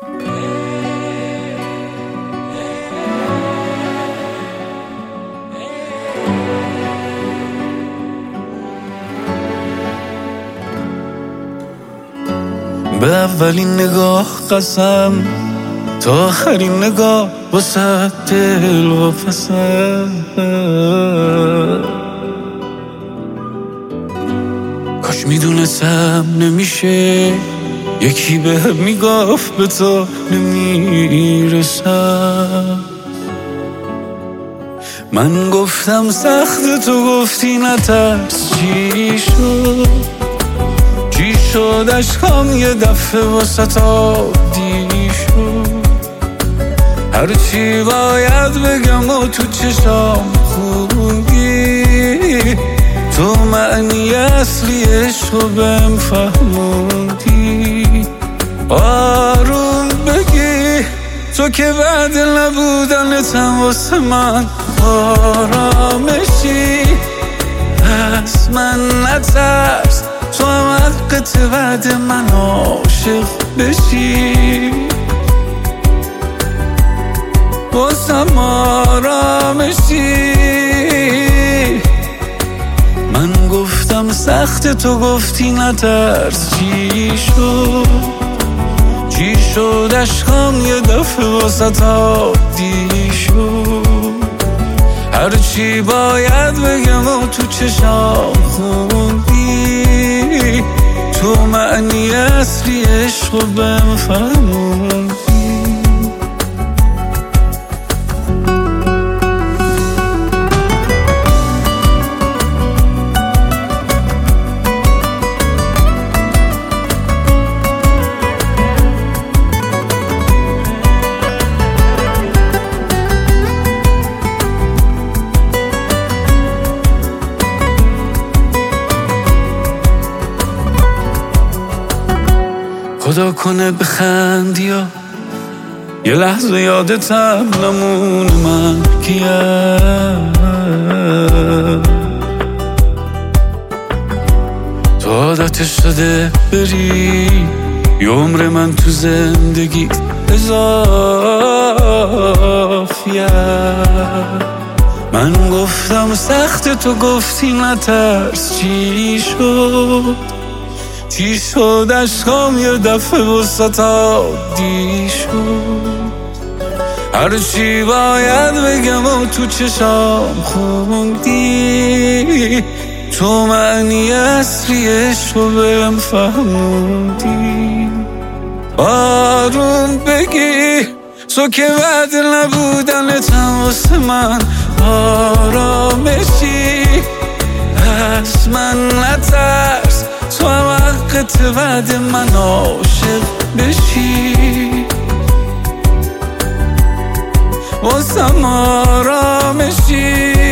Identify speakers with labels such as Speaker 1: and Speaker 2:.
Speaker 1: به اولین نگاه قسم تا آخرین نگاه واسه دل و پسم، کاش میدونستم نمیشه یکی به هم میگفت به تو نمیرسم. من گفتم سخت، تو گفتی نترس. چی شد؟ چی شد؟ عشقام یه دفعه واسه عادی شد. هرچی باید بگم و تو چشام خوندی، تو معنی اصلی عشقو بهم فهموندی. آروم بگی تو که بعد نبودنتم واسه من آرامشی. از من نترس، تو هم حقت بعد من عاشق بشی. واسم آرامشی. من گفتم سخت، تو گفتی نترس. چی شد؟ چی شد؟ عشقام یه دفعه واسه عادی شد. هرچی باید بگم و تو چشام خوندی، تو معنی اصلی عشقو بهم فهموندی. خدا کنه بخندی یا یه لحظه یادتم نمونه من کیم. تو عادتش شده بری یه عمر من تو زندگی اضافیه. من گفتم سخت، تو گفتی نترس. چی شد؟ چی شد؟ عشقام یه دفعه وسط عادی شد. هرچی باید بگم و تو چشام خوندی، تو معنی اصلی عشقو بهم فهموندی. آروم بگی تو که بعد نبودنتم واسه من آرامشی. از من نترس، تو هم حقت بعد من عاشق بشی. واسم آرامشی.